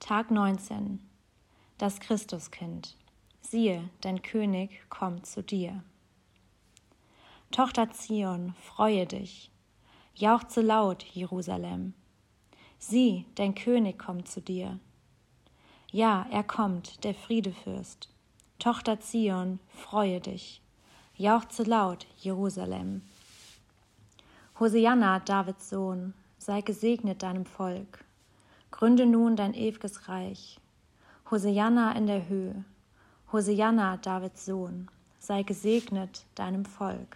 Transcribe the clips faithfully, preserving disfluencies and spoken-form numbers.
Tag neunzehn. Das Christuskind. Siehe, dein König kommt zu dir. Tochter Zion, freue dich. Jauchze laut, Jerusalem. Sieh, dein König kommt zu dir. Ja, er kommt, der Friedefürst. Tochter Zion, freue dich. Jauchze laut, Jerusalem. Hosianna, Davids Sohn, sei gesegnet deinem Volk. Gründe nun dein ew'ges Reich. Hosianna in der Höhe. Hosianna, Davids Sohn, sei gesegnet deinem Volk.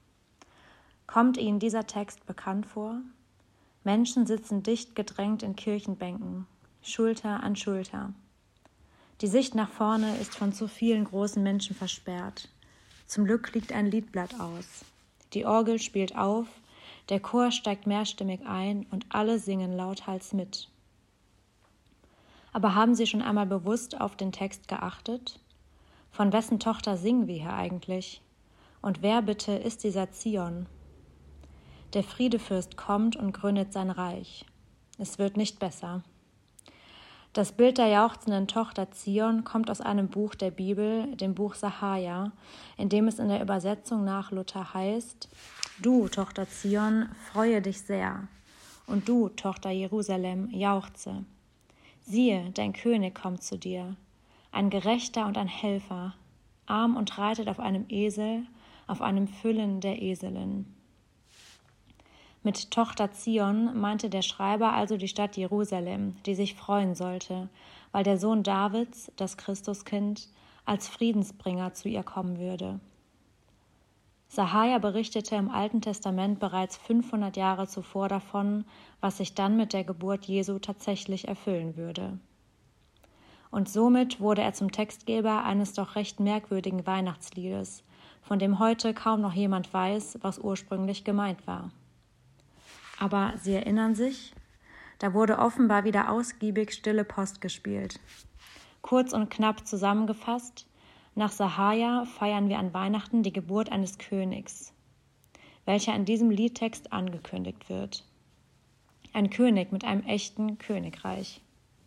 Kommt Ihnen dieser Text bekannt vor? Menschen sitzen dicht gedrängt in Kirchenbänken, Schulter an Schulter. Die Sicht nach vorne ist von zu vielen großen Menschen versperrt. Zum Glück liegt ein Liedblatt aus. Die Orgel spielt auf, der Chor steigt mehrstimmig ein und alle singen lauthals mit. Aber haben Sie schon einmal bewusst auf den Text geachtet? Von wessen Tochter singen wir hier eigentlich? Und wer bitte ist dieser Zion? Der Friedefürst kommt und gründet sein Reich. Es wird nicht besser. Das Bild der jauchzenden Tochter Zion kommt aus einem Buch der Bibel, dem Buch Sahaja, in dem es in der Übersetzung nach Luther heißt: Du, Tochter Zion, freue dich sehr, und du, Tochter Jerusalem, jauchze. Siehe, dein König kommt zu dir, ein Gerechter und ein Helfer, arm und reitet auf einem Esel, auf einem Füllen der Eselin. Mit Tochter Zion meinte der Schreiber also die Stadt Jerusalem, die sich freuen sollte, weil der Sohn Davids, das Christuskind, als Friedensbringer zu ihr kommen würde. Sahaja berichtete im Alten Testament bereits fünfhundert Jahre zuvor davon, was sich dann mit der Geburt Jesu tatsächlich erfüllen würde. Und somit wurde er zum Textgeber eines doch recht merkwürdigen Weihnachtsliedes, von dem heute kaum noch jemand weiß, was ursprünglich gemeint war. Aber Sie erinnern sich, da wurde offenbar wieder ausgiebig stille Post gespielt. Kurz und knapp zusammengefasst: Nach Sahaja feiern wir an Weihnachten die Geburt eines Königs, welcher in diesem Liedtext angekündigt wird. Ein König mit einem echten Königreich.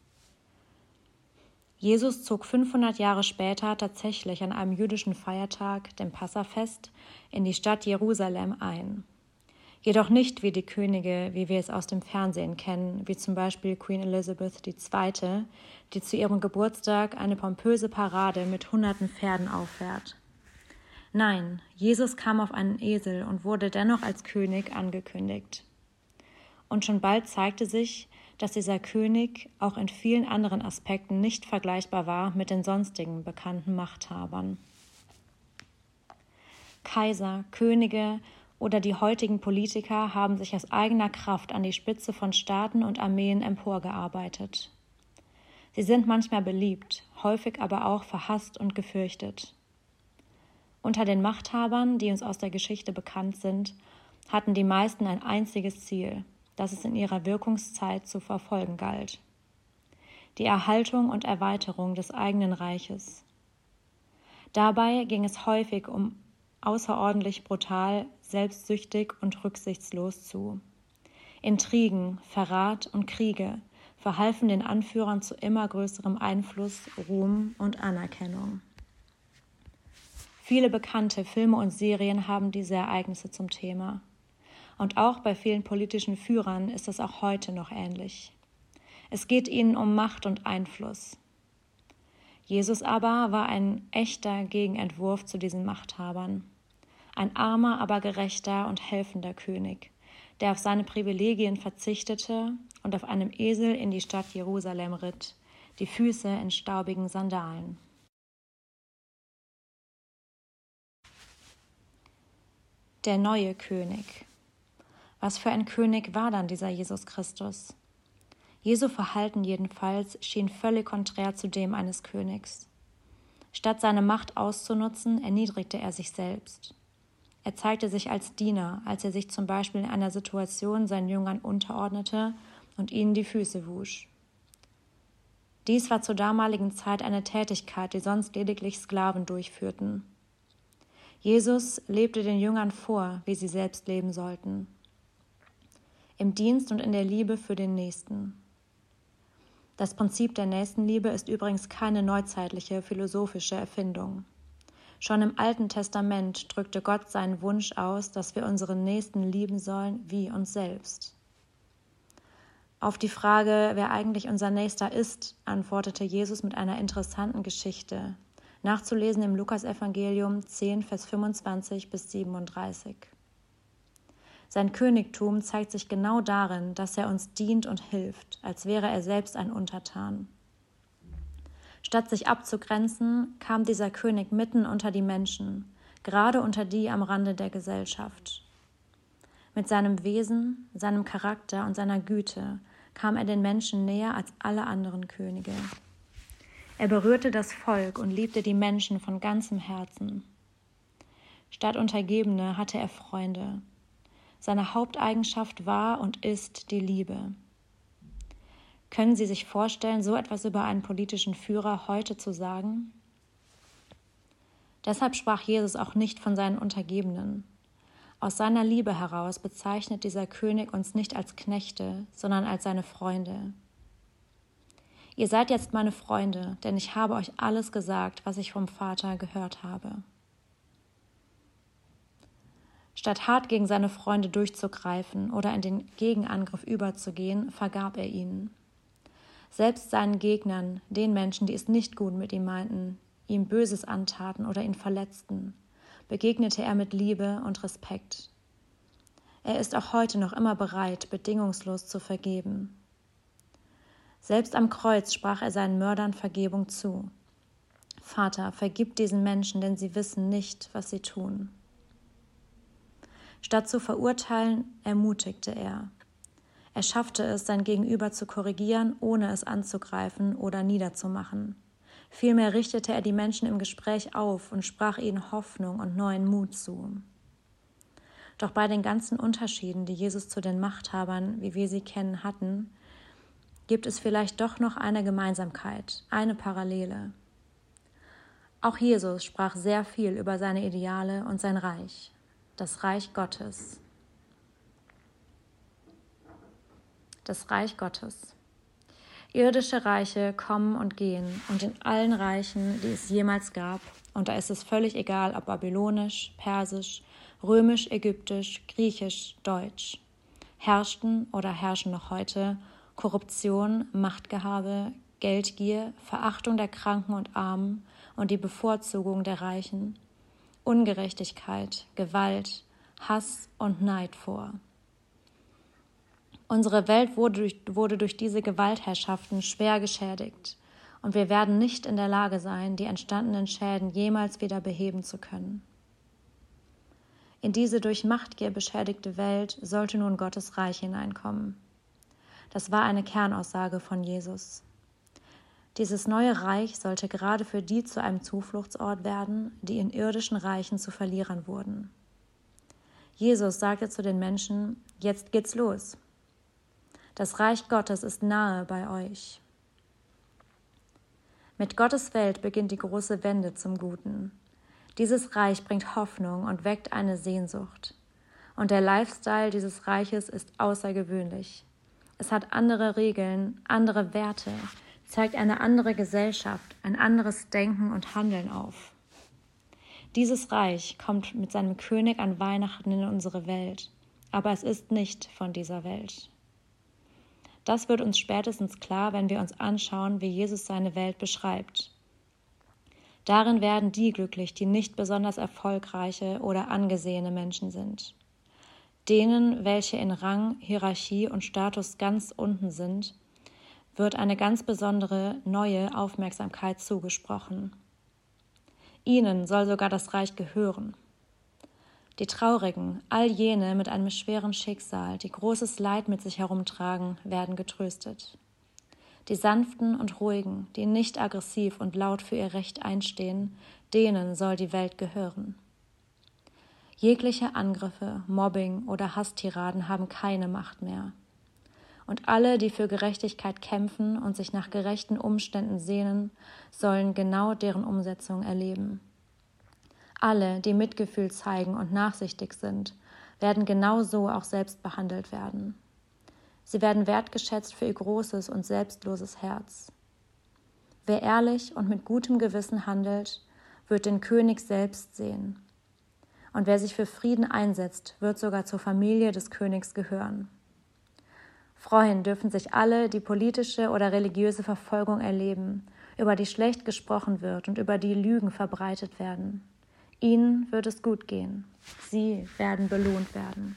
Jesus zog fünfhundert Jahre später tatsächlich an einem jüdischen Feiertag, dem Passafest, in die Stadt Jerusalem ein. Jedoch nicht wie die Könige, wie wir es aus dem Fernsehen kennen, wie zum Beispiel Queen Elizabeth die Zweite., die zu ihrem Geburtstag eine pompöse Parade mit hunderten Pferden auffährt. Nein, Jesus kam auf einen Esel und wurde dennoch als König angekündigt. Und schon bald zeigte sich, dass dieser König auch in vielen anderen Aspekten nicht vergleichbar war mit den sonstigen bekannten Machthabern. Kaiser, Könige oder die heutigen Politiker haben sich aus eigener Kraft an die Spitze von Staaten und Armeen emporgearbeitet. Sie sind manchmal beliebt, häufig aber auch verhasst und gefürchtet. Unter den Machthabern, die uns aus der Geschichte bekannt sind, hatten die meisten ein einziges Ziel, das es in ihrer Wirkungszeit zu verfolgen galt: die Erhaltung und Erweiterung des eigenen Reiches. Dabei ging es häufig um außerordentlich brutal, selbstsüchtig und rücksichtslos zu. Intrigen, Verrat und Kriege verhalfen den Anführern zu immer größerem Einfluss, Ruhm und Anerkennung. Viele bekannte Filme und Serien haben diese Ereignisse zum Thema. Und auch bei vielen politischen Führern ist es auch heute noch ähnlich. Es geht ihnen um Macht und Einfluss. Jesus aber war ein echter Gegenentwurf zu diesen Machthabern. Ein armer, aber gerechter und helfender König, der auf seine Privilegien verzichtete und auf einem Esel in die Stadt Jerusalem ritt, die Füße in staubigen Sandalen. Der neue König. Was für ein König war dann dieser Jesus Christus? Jesu Verhalten jedenfalls schien völlig konträr zu dem eines Königs. Statt seine Macht auszunutzen, erniedrigte er sich selbst. Er zeigte sich als Diener, als er sich zum Beispiel in einer Situation seinen Jüngern unterordnete und ihnen die Füße wusch. Dies war zur damaligen Zeit eine Tätigkeit, die sonst lediglich Sklaven durchführten. Jesus lebte den Jüngern vor, wie sie selbst leben sollten. Im Dienst und in der Liebe für den Nächsten. Das Prinzip der Nächstenliebe ist übrigens keine neuzeitliche philosophische Erfindung. Schon im Alten Testament drückte Gott seinen Wunsch aus, dass wir unseren Nächsten lieben sollen wie uns selbst. Auf die Frage, wer eigentlich unser Nächster ist, antwortete Jesus mit einer interessanten Geschichte, nachzulesen im Lukasevangelium zehn, Vers fünfundzwanzig bis siebenunddreißig. Sein Königtum zeigt sich genau darin, dass er uns dient und hilft, als wäre er selbst ein Untertan. Statt sich abzugrenzen, kam dieser König mitten unter die Menschen, gerade unter die am Rande der Gesellschaft. Mit seinem Wesen, seinem Charakter und seiner Güte kam er den Menschen näher als alle anderen Könige. Er berührte das Volk und liebte die Menschen von ganzem Herzen. Statt Untergebene hatte er Freunde. Seine Haupteigenschaft war und ist die Liebe. Können Sie sich vorstellen, so etwas über einen politischen Führer heute zu sagen? Deshalb sprach Jesus auch nicht von seinen Untergebenen. Aus seiner Liebe heraus bezeichnet dieser König uns nicht als Knechte, sondern als seine Freunde. Ihr seid jetzt meine Freunde, denn ich habe euch alles gesagt, was ich vom Vater gehört habe. Statt hart gegen seine Freunde durchzugreifen oder in den Gegenangriff überzugehen, vergab er ihnen. Selbst seinen Gegnern, den Menschen, die es nicht gut mit ihm meinten, ihm Böses antaten oder ihn verletzten, begegnete er mit Liebe und Respekt. Er ist auch heute noch immer bereit, bedingungslos zu vergeben. Selbst am Kreuz sprach er seinen Mördern Vergebung zu. Vater, vergib diesen Menschen, denn sie wissen nicht, was sie tun. Statt zu verurteilen, ermutigte er. Er schaffte es, sein Gegenüber zu korrigieren, ohne es anzugreifen oder niederzumachen. Vielmehr richtete er die Menschen im Gespräch auf und sprach ihnen Hoffnung und neuen Mut zu. Doch bei den ganzen Unterschieden, die Jesus zu den Machthabern, wie wir sie kennen, hatten, gibt es vielleicht doch noch eine Gemeinsamkeit, eine Parallele. Auch Jesus sprach sehr viel über seine Ideale und sein Reich. Das Reich Gottes. Das Reich Gottes. Irdische Reiche kommen und gehen und in allen Reichen, die es jemals gab, und da ist es völlig egal, ob babylonisch, persisch, römisch, ägyptisch, griechisch, deutsch, herrschten oder herrschen noch heute Korruption, Machtgehabe, Geldgier, Verachtung der Kranken und Armen und die Bevorzugung der Reichen, Ungerechtigkeit, Gewalt, Hass und Neid vor. Unsere Welt wurde durch, wurde durch diese Gewaltherrschaften schwer geschädigt und wir werden nicht in der Lage sein, die entstandenen Schäden jemals wieder beheben zu können. In diese durch Machtgier beschädigte Welt sollte nun Gottes Reich hineinkommen. Das war eine Kernaussage von Jesus. Dieses neue Reich sollte gerade für die zu einem Zufluchtsort werden, die in irdischen Reichen zu Verlierern wurden. Jesus sagte zu den Menschen, jetzt geht's los. Das Reich Gottes ist nahe bei euch. Mit Gottes Welt beginnt die große Wende zum Guten. Dieses Reich bringt Hoffnung und weckt eine Sehnsucht. Und der Lifestyle dieses Reiches ist außergewöhnlich. Es hat andere Regeln, andere Werte, zeigt eine andere Gesellschaft, ein anderes Denken und Handeln auf. Dieses Reich kommt mit seinem König an Weihnachten in unsere Welt, aber es ist nicht von dieser Welt. Das wird uns spätestens klar, wenn wir uns anschauen, wie Jesus seine Welt beschreibt. Darin werden die glücklich, die nicht besonders erfolgreiche oder angesehene Menschen sind. Denen, welche in Rang, Hierarchie und Status ganz unten sind, wird eine ganz besondere, neue Aufmerksamkeit zugesprochen. Ihnen soll sogar das Reich gehören. Die Traurigen, all jene mit einem schweren Schicksal, die großes Leid mit sich herumtragen, werden getröstet. Die Sanften und Ruhigen, die nicht aggressiv und laut für ihr Recht einstehen, denen soll die Welt gehören. Jegliche Angriffe, Mobbing oder Hasstiraden haben keine Macht mehr. Und alle, die für Gerechtigkeit kämpfen und sich nach gerechten Umständen sehnen, sollen genau deren Umsetzung erleben. Alle, die Mitgefühl zeigen und nachsichtig sind, werden genau so auch selbst behandelt werden. Sie werden wertgeschätzt für ihr großes und selbstloses Herz. Wer ehrlich und mit gutem Gewissen handelt, wird den König selbst sehen. Und wer sich für Frieden einsetzt, wird sogar zur Familie des Königs gehören. Freuen dürfen sich alle, die politische oder religiöse Verfolgung erleben, über die schlecht gesprochen wird und über die Lügen verbreitet werden. Ihnen wird es gut gehen. Sie werden belohnt werden.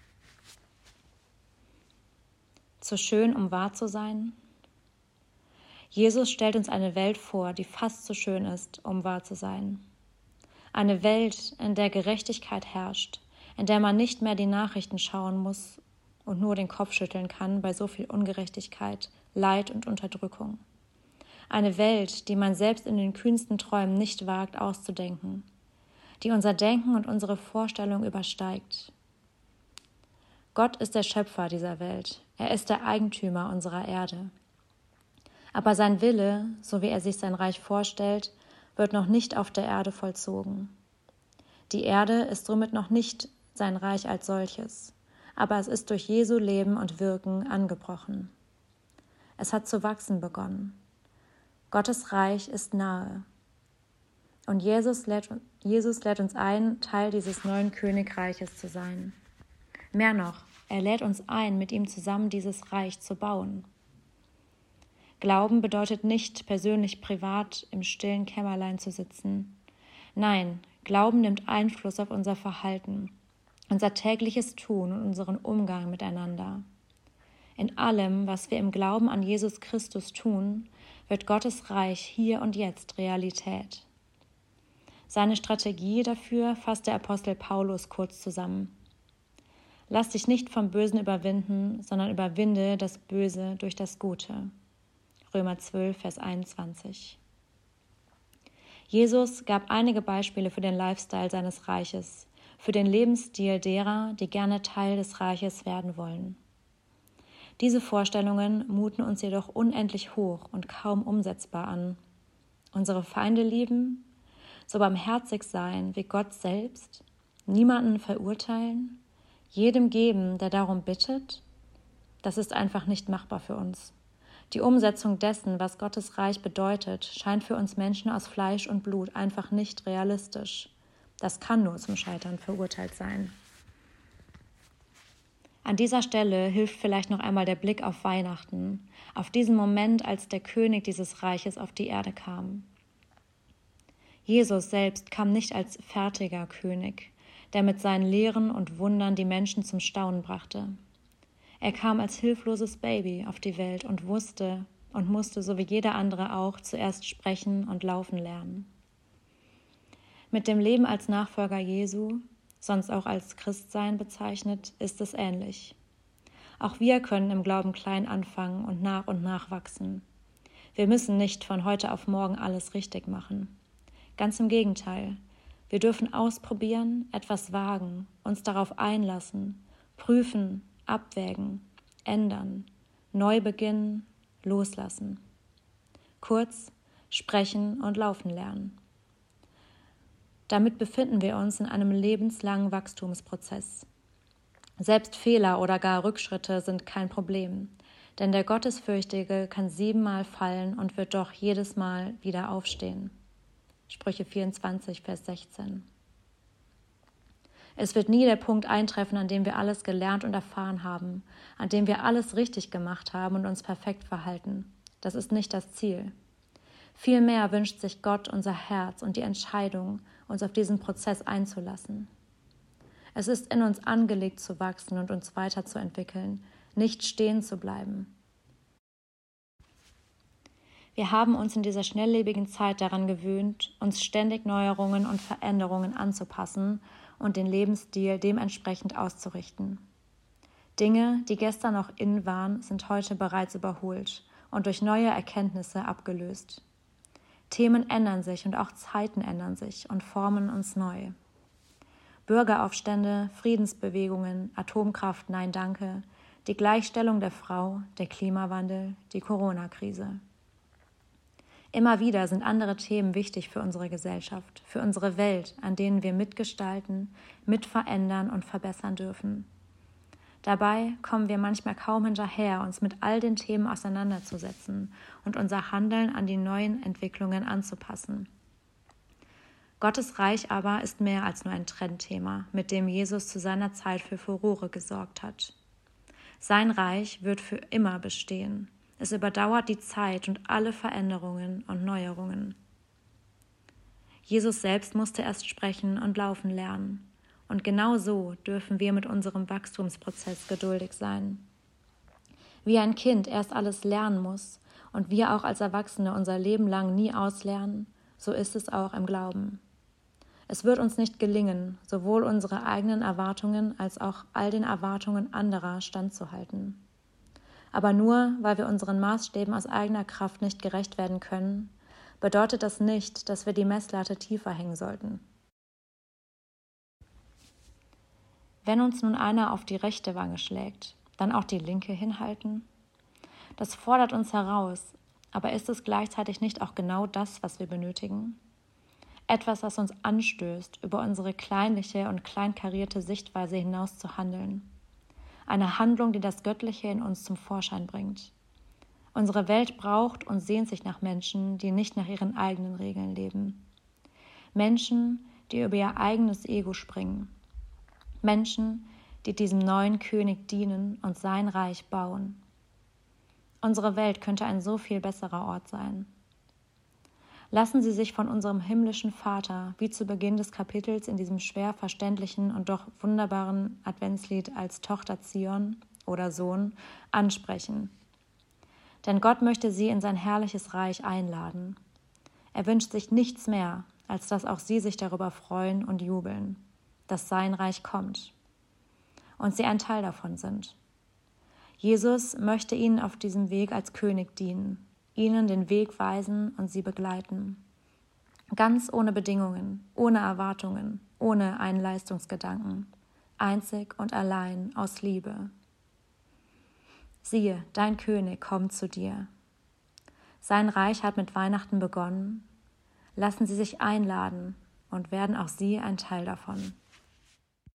Zu schön, um wahr zu sein? Jesus stellt uns eine Welt vor, die fast zu schön ist, um wahr zu sein. Eine Welt, in der Gerechtigkeit herrscht, in der man nicht mehr die Nachrichten schauen muss und nur den Kopf schütteln kann bei so viel Ungerechtigkeit, Leid und Unterdrückung. Eine Welt, die man selbst in den kühnsten Träumen nicht wagt auszudenken, die unser Denken und unsere Vorstellung übersteigt. Gott ist der Schöpfer dieser Welt, er ist der Eigentümer unserer Erde. Aber sein Wille, so wie er sich sein Reich vorstellt, wird noch nicht auf der Erde vollzogen. Die Erde ist somit noch nicht sein Reich als solches, aber es ist durch Jesu Leben und Wirken angebrochen. Es hat zu wachsen begonnen. Gottes Reich ist nahe. Und Jesus lädt, Jesus lädt uns ein, Teil dieses neuen Königreiches zu sein. Mehr noch, er lädt uns ein, mit ihm zusammen dieses Reich zu bauen. Glauben bedeutet nicht, persönlich privat im stillen Kämmerlein zu sitzen. Nein, Glauben nimmt Einfluss auf unser Verhalten, unser tägliches Tun und unseren Umgang miteinander. In allem, was wir im Glauben an Jesus Christus tun, wird Gottes Reich hier und jetzt Realität. Seine Strategie dafür fasst der Apostel Paulus kurz zusammen. Lass dich nicht vom Bösen überwinden, sondern überwinde das Böse durch das Gute. Römer zwölf, Vers einundzwanzig. Jesus gab einige Beispiele für den Lifestyle seines Reiches, für den Lebensstil derer, die gerne Teil des Reiches werden wollen. Diese Vorstellungen muten uns jedoch unendlich hoch und kaum umsetzbar an. Unsere Feinde lieben, so barmherzig sein wie Gott selbst, niemanden verurteilen, jedem geben, der darum bittet, das ist einfach nicht machbar für uns. Die Umsetzung dessen, was Gottes Reich bedeutet, scheint für uns Menschen aus Fleisch und Blut einfach nicht realistisch. Das kann nur zum Scheitern verurteilt sein. An dieser Stelle hilft vielleicht noch einmal der Blick auf Weihnachten, auf diesen Moment, als der König dieses Reiches auf die Erde kam. Jesus selbst kam nicht als fertiger König, der mit seinen Lehren und Wundern die Menschen zum Staunen brachte. Er kam als hilfloses Baby auf die Welt und wusste und musste, so wie jeder andere auch, zuerst sprechen und laufen lernen. Mit dem Leben als Nachfolger Jesu, sonst auch als Christsein bezeichnet, ist es ähnlich. Auch wir können im Glauben klein anfangen und nach und nach wachsen. Wir müssen nicht von heute auf morgen alles richtig machen. Ganz im Gegenteil, wir dürfen ausprobieren, etwas wagen, uns darauf einlassen, prüfen, abwägen, ändern, neu beginnen, loslassen. Kurz, sprechen und laufen lernen. Damit befinden wir uns in einem lebenslangen Wachstumsprozess. Selbst Fehler oder gar Rückschritte sind kein Problem, denn der Gottesfürchtige kann siebenmal fallen und wird doch jedes Mal wieder aufstehen. Sprüche vierundzwanzig, Vers sechzehn. Es wird nie der Punkt eintreffen, an dem wir alles gelernt und erfahren haben, an dem wir alles richtig gemacht haben und uns perfekt verhalten. Das ist nicht das Ziel. Vielmehr wünscht sich Gott unser Herz und die Entscheidung, uns auf diesen Prozess einzulassen. Es ist in uns angelegt zu wachsen und uns weiterzuentwickeln, nicht stehen zu bleiben. Wir haben uns in dieser schnelllebigen Zeit daran gewöhnt, uns ständig Neuerungen und Veränderungen anzupassen und den Lebensstil dementsprechend auszurichten. Dinge, die gestern noch in waren, sind heute bereits überholt und durch neue Erkenntnisse abgelöst. Themen ändern sich und auch Zeiten ändern sich und formen uns neu. Bürgeraufstände, Friedensbewegungen, Atomkraft, nein danke, die Gleichstellung der Frau, der Klimawandel, die Corona-Krise. Immer wieder sind andere Themen wichtig für unsere Gesellschaft, für unsere Welt, an denen wir mitgestalten, mitverändern und verbessern dürfen. Dabei kommen wir manchmal kaum hinterher, uns mit all den Themen auseinanderzusetzen und unser Handeln an die neuen Entwicklungen anzupassen. Gottes Reich aber ist mehr als nur ein Trendthema, mit dem Jesus zu seiner Zeit für Furore gesorgt hat. Sein Reich wird für immer bestehen. Es überdauert die Zeit und alle Veränderungen und Neuerungen. Jesus selbst musste erst sprechen und laufen lernen. Und genau so dürfen wir mit unserem Wachstumsprozess geduldig sein. Wie ein Kind erst alles lernen muss und wir auch als Erwachsene unser Leben lang nie auslernen, so ist es auch im Glauben. Es wird uns nicht gelingen, sowohl unsere eigenen Erwartungen als auch all den Erwartungen anderer standzuhalten. Aber nur, weil wir unseren Maßstäben aus eigener Kraft nicht gerecht werden können, bedeutet das nicht, dass wir die Messlatte tiefer hängen sollten. Wenn uns nun einer auf die rechte Wange schlägt, dann auch die linke hinhalten? Das fordert uns heraus, aber ist es gleichzeitig nicht auch genau das, was wir benötigen? Etwas, was uns anstößt, über unsere kleinliche und kleinkarierte Sichtweise hinaus zu handeln. Eine Handlung, die das Göttliche in uns zum Vorschein bringt. Unsere Welt braucht und sehnt sich nach Menschen, die nicht nach ihren eigenen Regeln leben. Menschen, die über ihr eigenes Ego springen. Menschen, die diesem neuen König dienen und sein Reich bauen. Unsere Welt könnte ein so viel besserer Ort sein. Lassen Sie sich von unserem himmlischen Vater, wie zu Beginn des Kapitels in diesem schwer verständlichen und doch wunderbaren Adventslied als Tochter Zion oder Sohn, ansprechen. Denn Gott möchte Sie in sein herrliches Reich einladen. Er wünscht sich nichts mehr, als dass auch Sie sich darüber freuen und jubeln, dass sein Reich kommt und Sie ein Teil davon sind. Jesus möchte Ihnen auf diesem Weg als König dienen, Ihnen den Weg weisen und Sie begleiten. Ganz ohne Bedingungen, ohne Erwartungen, ohne einen Leistungsgedanken, einzig und allein aus Liebe. Siehe, dein König kommt zu dir. Sein Reich hat mit Weihnachten begonnen. Lassen Sie sich einladen und werden auch Sie ein Teil davon.